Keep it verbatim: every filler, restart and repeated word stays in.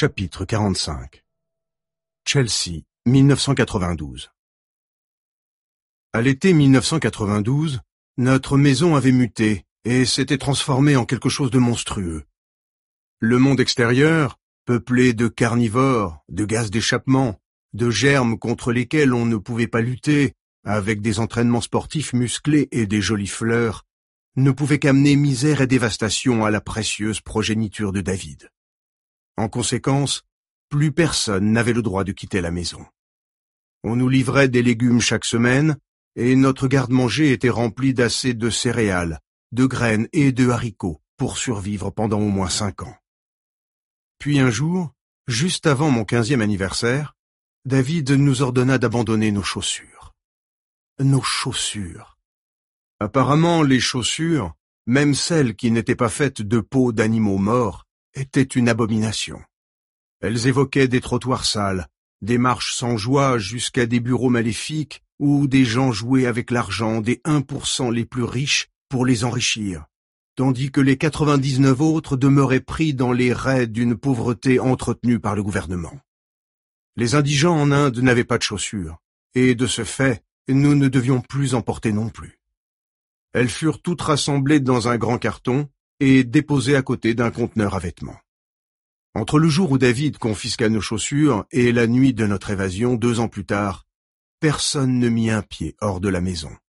Chapitre quarante-cinq. Chelsea, mille neuf cent quatre-vingt-douze. À l'été mille neuf cent quatre-vingt-douze, notre maison avait muté et s'était transformée en quelque chose de monstrueux. Le monde extérieur, peuplé de carnivores, de gaz d'échappement, de germes contre lesquels on ne pouvait pas lutter, avec des entraînements sportifs musclés et des jolies fleurs, ne pouvait qu'amener misère et dévastation à la précieuse progéniture de David. En conséquence, plus personne n'avait le droit de quitter la maison. On nous livrait des légumes chaque semaine, et notre garde-manger était rempli d'assez de céréales, de graines et de haricots pour survivre pendant au moins cinq ans. Puis un jour, juste avant mon quinzième anniversaire, David nous ordonna d'abandonner nos chaussures. Nos chaussures. Apparemment, les chaussures, même celles qui n'étaient pas faites de peau d'animaux morts, étaient une abomination. Elles évoquaient des trottoirs sales, des marches sans joie jusqu'à des bureaux maléfiques où des gens jouaient avec l'argent des un pour cent les plus riches pour les enrichir, tandis que les quatre-vingt-dix-neuf autres demeuraient pris dans les raies d'une pauvreté entretenue par le gouvernement. Les indigents en Inde n'avaient pas de chaussures, et de ce fait, nous ne devions plus en porter non plus. Elles furent toutes rassemblées dans un grand carton et déposées à côté d'un conteneur à vêtements. Entre le jour où David confisqua nos chaussures et la nuit de notre évasion deux ans plus tard, personne ne mit un pied hors de la maison.